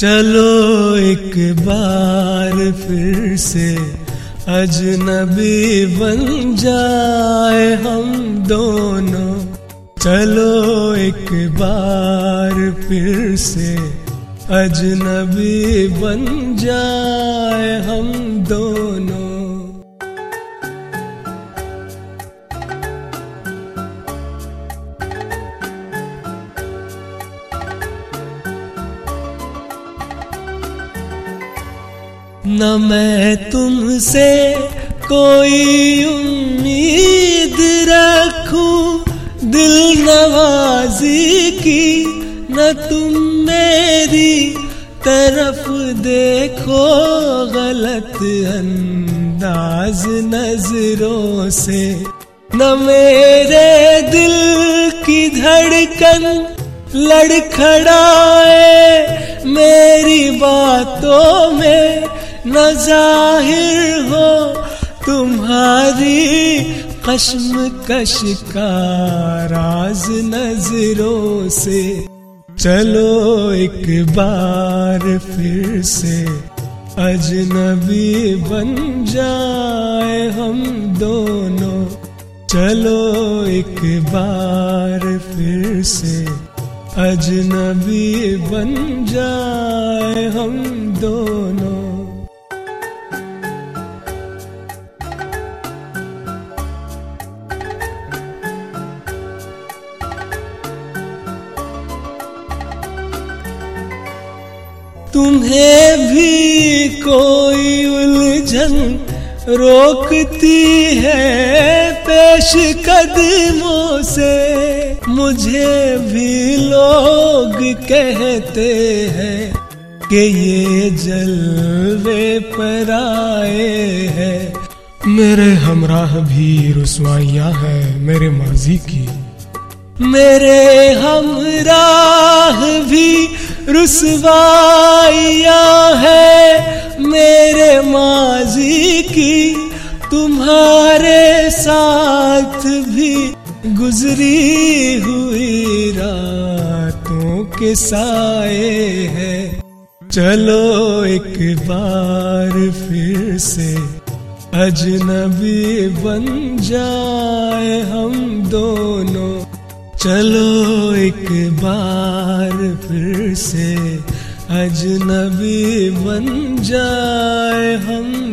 चलो एक बार फिर से अजनबी बन जाए हम दोनों। चलो एक बार फिर से अजनबी बन जाए हम दोनों। न मैं तुमसे कोई उम्मीद रखूं दिल नवाजी की, न तुम मेरी तरफ देखो गलत अंदाज नजरों से। न मेरे दिल की धड़कन लड़खड़ाए मेरी बातों में, न जाहिर हो तुम्हारी कश्मकश का राज नजरों से। चलो एक बार फिर से अजनबी बन जाए हम दोनों। चलो एक बार फिर से अजनबी बन जाए हम दोनों। तुम्हें भी कोई उलझन रोकती है पेश कदमों से, मुझे भी लोग कहते हैं कि ये जलवे पर आए हैं। मेरे हमराह भी रुसवाइयाँ हैं मेरे माजी की, मेरे हमराह भी रुसवाइयाँ है मेरे माजी की। तुम्हारे साथ भी गुजरी हुई रातों के साए हैं। चलो एक बार फिर से अजनबी बन जाए हम दोनों। चलो एक बार फिर से अजनबी बन जाए हम